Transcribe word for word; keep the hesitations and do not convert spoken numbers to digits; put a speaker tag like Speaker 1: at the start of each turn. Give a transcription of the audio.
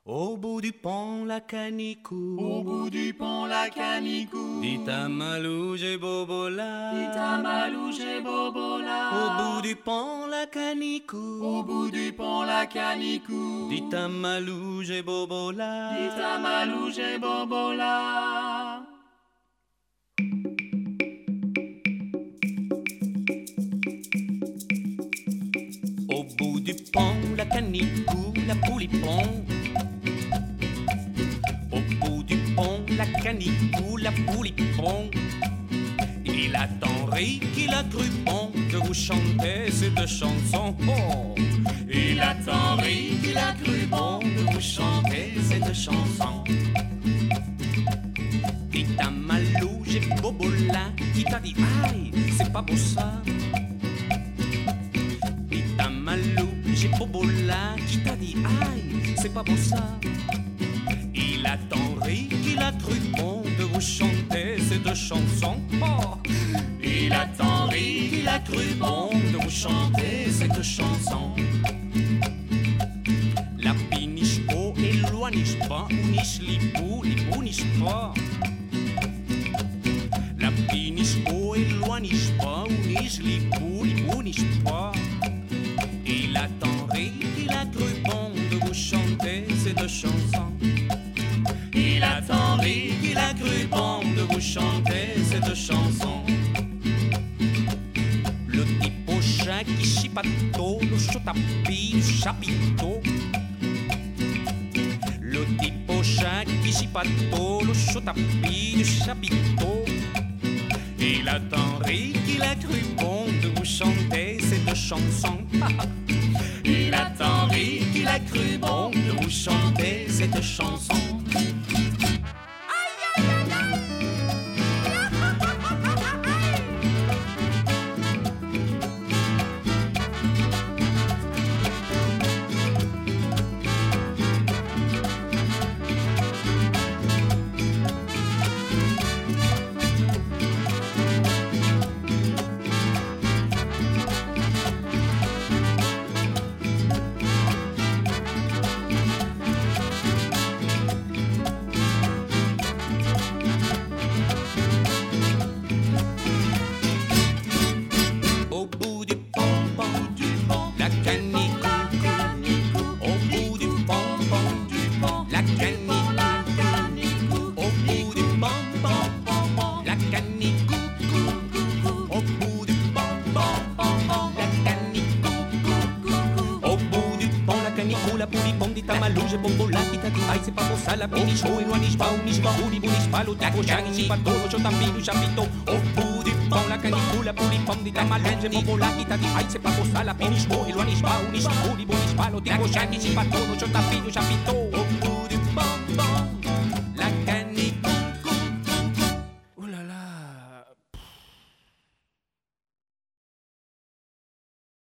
Speaker 1: Au bout du pont, la canicou.
Speaker 2: Au bout du pont, la canicou.
Speaker 1: Dit à Malouge et Bobola.
Speaker 2: Dit à Malouge et Bobola.
Speaker 1: Au bout du pont, la canicou.
Speaker 2: Au bout du pont, la canicou.
Speaker 1: Dit à Malouge et Bobola.
Speaker 2: Dit à Malouge et Bobola.
Speaker 1: Au bout du pont, la canicou, la poulipon. Au bout du pont, la canicou, la poulipon. Il a tant ri qu'il a cru bon de vous chanter ces deux chansons. Oh,
Speaker 2: il a tant ri qu'il a cru bon de vous chanter ces deux chansons.
Speaker 1: Dit à Malouge et Bobola, qui t'a dit aïe, c'est pas beau ça. Dit à Malouge et Bobola, qui t'a dit aïe, c'est pas beau ça. Il a tant ri qu'il a cru bon de vous chanter ces deux chansons. Oh,
Speaker 2: il a tant ri qu'il a cru bon de vous chanter ces deux chansons.
Speaker 1: La pinichko éloigne pas, ou niche lipou, lipou niche pas. La pinichko éloigne pas, ou niche lipou, lipou niche pas. Il a tant ri qu'il a cru bon de vous chanter ces deux chansons.
Speaker 2: Il a tant ri qu'il a cru bon de vous chanter ces deux chansons.
Speaker 1: Le type au chat qui chipato, le chotapi, le chapito. Le type au chat qui chipato, le chotapi, le chapito. Il a tant ri qu'il a cru bon de vous chanter ces deux chansons.
Speaker 2: Il a tant ri qu'il a cru bon de vous chanter ces deux chansons.
Speaker 1: C'est pas pour ça la pénichou, éloigne pas, ou niche pas, ou niche pas, l'autre prochain, ici pas trop, le chotapi, le chapiteau. Au bout du pont, la canicou, la poulipom, dit à Malouge et Bobola, qui t'a dit, aïe, c'est pas pour ça la pénichou, éloigne pas, ou niche pas, ou niche pas, l'autre prochain, ici pas trop, le chotapi, le chapiteau. Au bout du